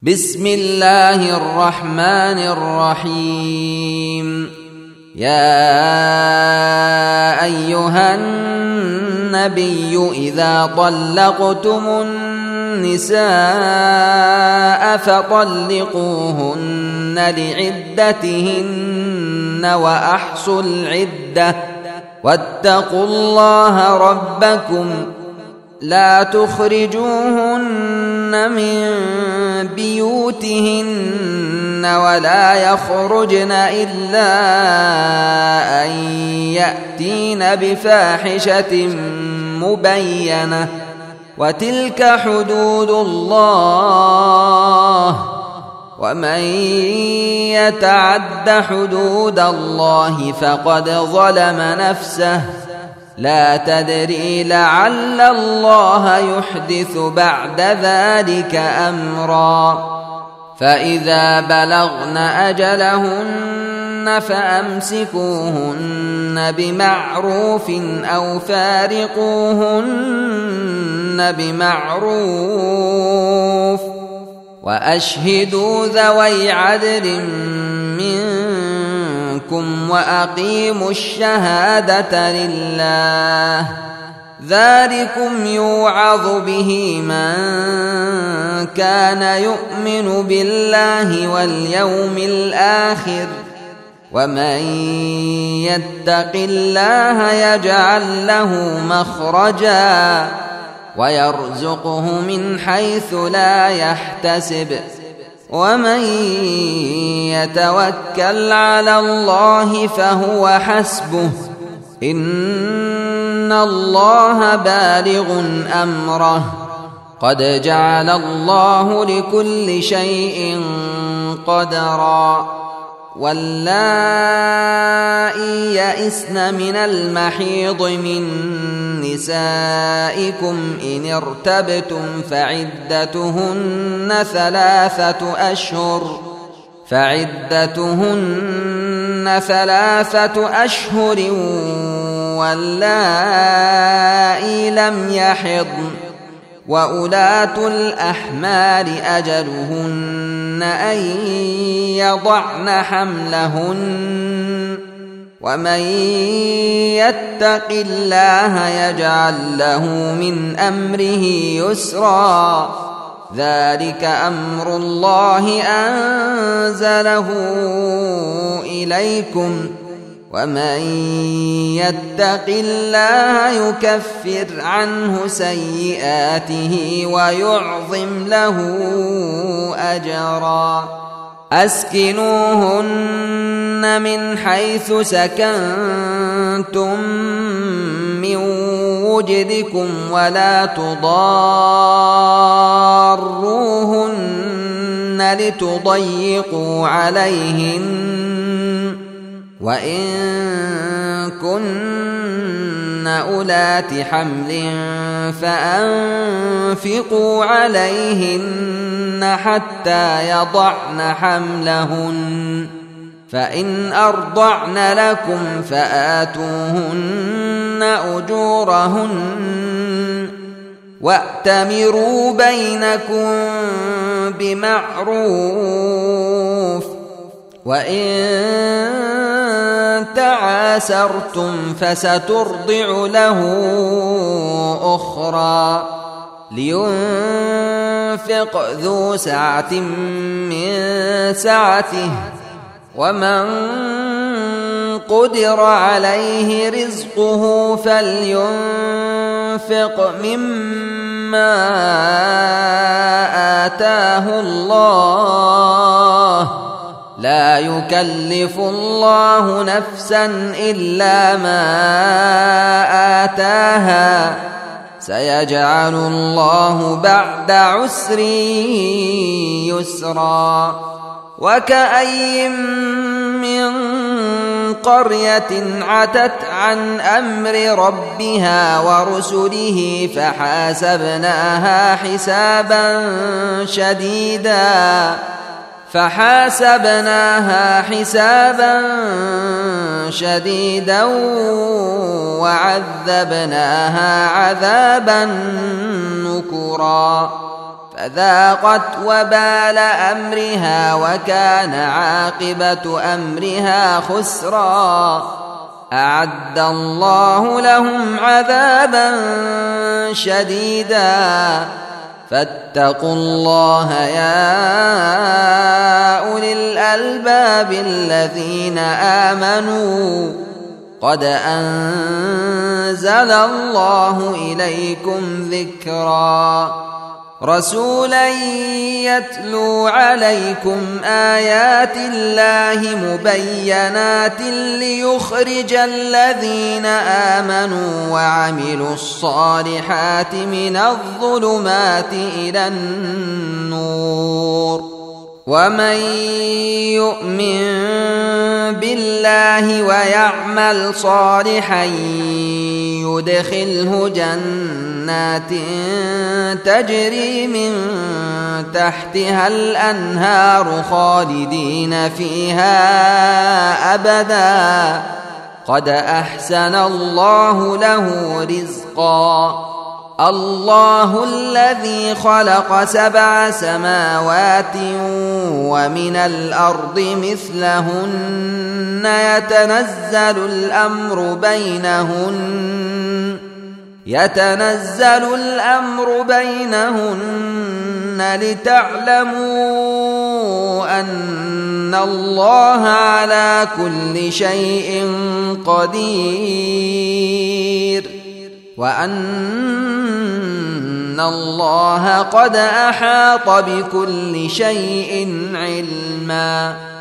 بسم الله الرحمن الرحيم. يا أيها النبي إذا طلقتم النساء فطلقوهن لعدتهن وأحصوا العدة واتقوا الله ربكم لا تخرجوهن من بيوتهن ولا يخرجن إلا أن يأتين بفاحشة مبينة وتلك حدود الله ومن يتعد حدود الله فقد ظلم نفسه لا تدري لعل الله يحدث بعد ذلك أمرا. فإذا بلغن أجلهن فأمسكوهن بمعروف أو فارقوهن بمعروف وأشهدوا ذوي عدل منكم وأقيموا الشهادة لله ذلكم يوعظ به من كان يؤمن بالله واليوم الآخر ومن يتق الله يجعل له مخرجا ويرزقه من حيث لا يحتسب ومن يتوكل على الله فهو حسبه إن الله بالغ أمره قد جعل الله لكل شيء قدرا. واللائي يئسن من المحيض من نسائكم إن ارتبتم فعدتهن ثلاثة أشهر واللائي لم يحضن وأولاة الأحمال أجلهن أن يضعن حملهن ومن يتق الله يجعل له من أمره يسرا ذلك أمر الله أنزله إليكم ومن يتق الله يكفر عنه سيئاته ويعظم له أجرا. أسكنوهن من حيث سكنتم من وجدكم ولا تضاروهن لتضيقوا عليهن وإن كن أولات حمل فأنفقوا عليهن حتى يضعن حملهن فإن أرضعن لكم فآتوهن أجورهن وأتمروا بينكم بمعروف وإن تعاسرتم فسترضع له أخرى لينفق ذو سعة من سعته ومن قدر عليه رزقه فلينفق مما آتاه الله لا يكلف الله نفسا إلا ما آتاها سيجعل الله بعد عسر يسرا. وكأي من قرية عتت عن أمر ربها ورسله فحاسبناها حسابا شديدا وعذبناها عذابا نكرا فذاقت وبال أمرها وكان عاقبة أمرها خسرا. أعد الله لهم عذابا شديدا فاتقوا الله يا أولي الألباب الذين آمنوا قد أنزل الله إليكم ذكرا رسولا يتلو عليكم آيات الله مبينات ليخرج الذين آمنوا وعملوا الصالحات من الظلمات إلى النور ومن يؤمن بالله ويعمل صالحا يدخله جنات تجري من تحتها الأنهار خالدين فيها أبدا قد أحسن الله له رزقا. الله الذي خلق 7 سماوات ومن الأرض مثلهن يتنزل الأمر بينهن لتعلموا أن الله على كل شيء قدير وأن الله قد أحاط بكل شيء علما.